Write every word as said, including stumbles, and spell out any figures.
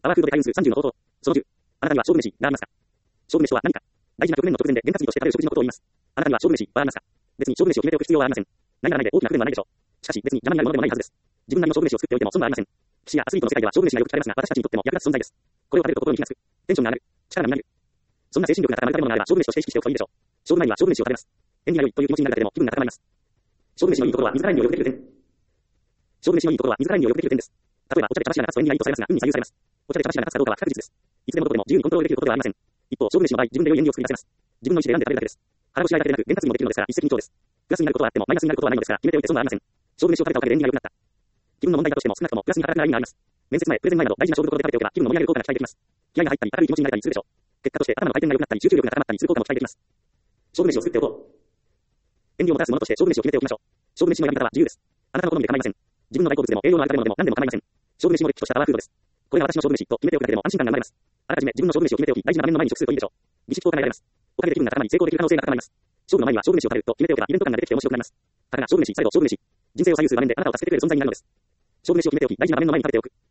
パワーフードで会員数さんじゅうの方法。そのじゅう。あなたには勝負飯がありますか？勝負飯とは何か？大事な局面の直前で験担ぎとして食べる食事のことを言います。あなたには勝負飯はありますか？別に勝負飯を決めておく必要はありません。ないならないで大きな不便はないでしょう。しかし別に邪魔になるものでもないはずです。自分なりの勝負飯を作っておいても損はありません。騎士やアスリートの世界では勝負飯がよく聞かれますが、私たちにとっても役立つ存在です。これを食べると心に火がつく。テンションが上がる。力がみなる。そんな精神力が高まる食べ物があれば勝負飯として意識しておくといいでしょう。勝負前には勝負飯を食べます。縁起が良いという気持ちになるだけでも気分が高まります。勝負飯のいいところは自らにもよくできる点。勝負飯のいいところは自らにもよくできる点です。例えばお茶で茶柱が立つと縁起がいいとされますが、運に左右されます。お茶で茶柱が立つかどうかは不確実です。いつでもどこでも自由にコントロールできることではありません。一方、勝負飯の場合、自分で良い縁起を作り出せます。自分の意思で選んで食べるだけです。腹ごしらえだけでなく、伝達にもできるのですから、一石二鳥です。プラスになることはあっても、マイナスになることはないのですから、決めておいて損はありません。勝負飯を食べたおかげで縁起が良くなった。気分の問題だとしても少なくともプラスに働くなら意味があります。面接前、プレゼン前など大事な勝負事で食べておけば気分の盛り上げる効果が期待できます。気合が入ったり、明るい気持ちになれたりするでしょう。結果として頭の回転が良くなったり、集中力が高まったりする効果も期待できます。勝負飯を作っておこう。縁起をもたらすものとして勝負飯を決めておきましょう。勝負飯のやり方は自由です。あなたの好みで構いません。自分の大好物でも栄養のある食べ物でも何でも構いません。勝負飯もれっきとしたパワーフードです。これが私の勝負飯と決めておくだけでも安心感が生まれます。あらかじめ自分の勝負飯を決めておき、大事な場面の前に直するといいでしょう。儀式効果が得られます。おかげで気分が高まり、成功できる可能性が高まります。勝負の前には勝負飯を食べると決めておけばイベント感が出てきて面白くなります。たかが勝負飯、最後勝負飯。人生を左右する場面であなたを助けてくれる存在になるのです。勝負飯を決めておき、大事な場面の前に食べておく。